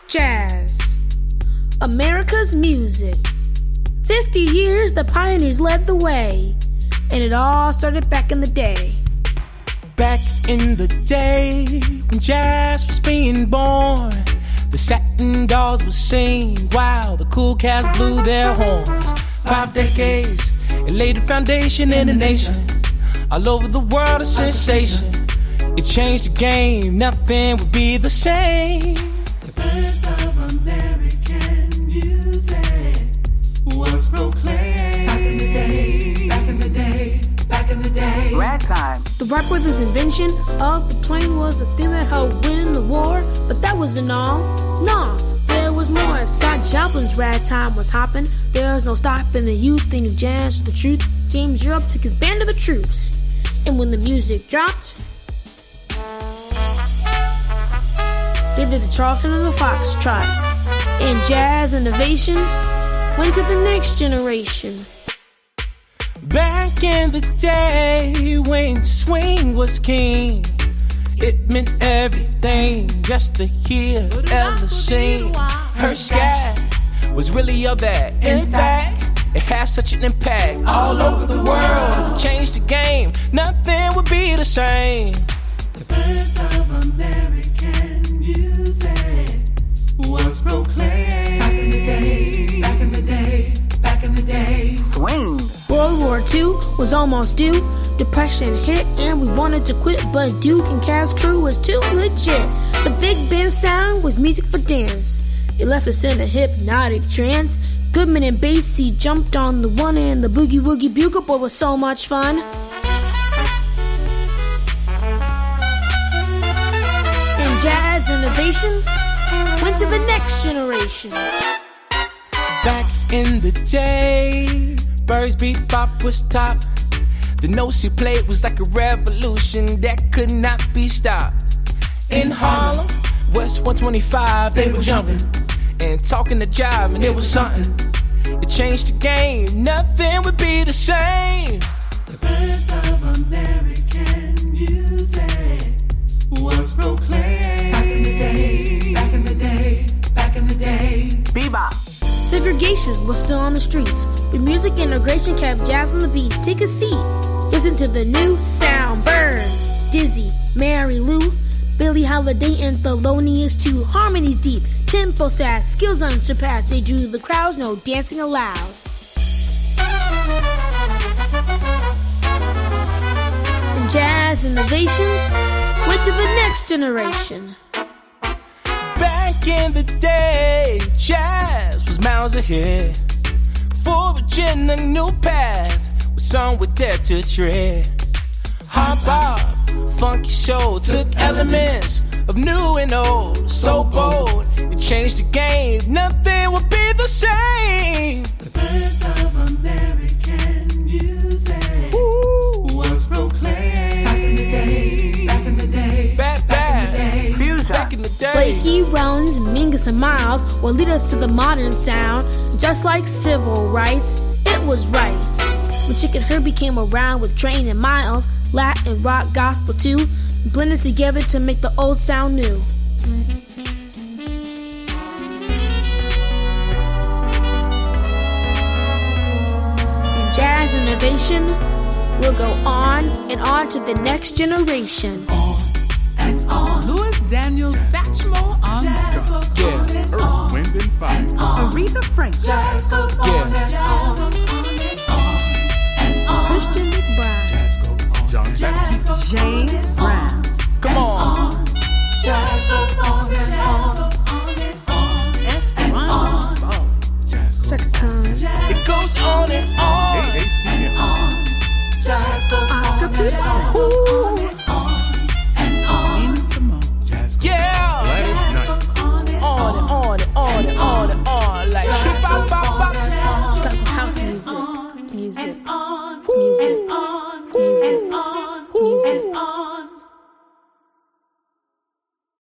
Jazz, America's music. 50 years the pioneers led the way, and it all started back in the day. Back in the day when jazz was being born, the satin dolls would sing while the cool cats blew their horns. 5 decades, it laid the foundation in the nation. All over the world a sensation. It changed the game, nothing would be the same. The birth of American music was proclaimed. Back in the day, back in the day, back in the day. Ragtime. The Wright brothers' invention of the plane was the thing that helped win the war, but that wasn't all. Nah, there was more. Scott Joplin's ragtime was hopping. There was no stopping the youth. They knew jazz was the truth. James Europe took his band to the troops, and when the music dropped, they did the Charleston and the Foxtrot, and jazz innovation went to the next generation. Back in the day when swing was king, it meant everything just to hear Ella sing. Her scat was really all that. In fact, it had such an impact all over the world. It changed the game, nothing would be the same. The birth of American music was proclaimed. Back in the day, back in the day, back in the day. Swing. World War II was almost due. Depression hit and we wanted to quit, but Duke and Cav's crew was too legit. The big band sound was music for dance. It left us in a hypnotic trance. Goodman and Basie jumped on the one, and the boogie woogie bugle boy was so much fun. And jazz innovation went to the next generation. Back in the day, Bird's bebop was top. The notes he played was like a revolution that could not be stopped. In Harlem, West 125, they were jumping and talking the jive, and it was something. It changed the game, nothing would be the same. The birth of American music was proclaimed. Back in the day, back in the day, back in the day. Bebop. Segregation was still on the streets, but music integration kept jazz on the beats. Take a seat, listen to the new sound. Bird, Dizzy, Mary Lou, Billie Holiday, and Thelonious too. Harmonies deep, tempos fast, skills unsurpassed. They drew the crowds, no dancing allowed. And jazz innovation went to the next generation. Back in the day, jazz was miles ahead, forging a new path with some would dare to tread. Hop hop, funky soul took elements of new and old, so bold it changed the game. Nothing would be the same. The birth of American music was proclaimed. Back in the day, back in the day, back in the day, Fusion. back in the day. Blakey, Rollins, Mingus, and Miles will lead us to the modern sound, just like civil rights. It was right when Chick and Herbie came around with Train and Miles, Latin, rock, gospel too, blended together to make the old sound new. And jazz innovation will go on and on to the next generation. and on. Louis Daniel Satchmo Armstrong. Jazz goes on and on. Wind and Fire. Aretha Franklin. Jazz goes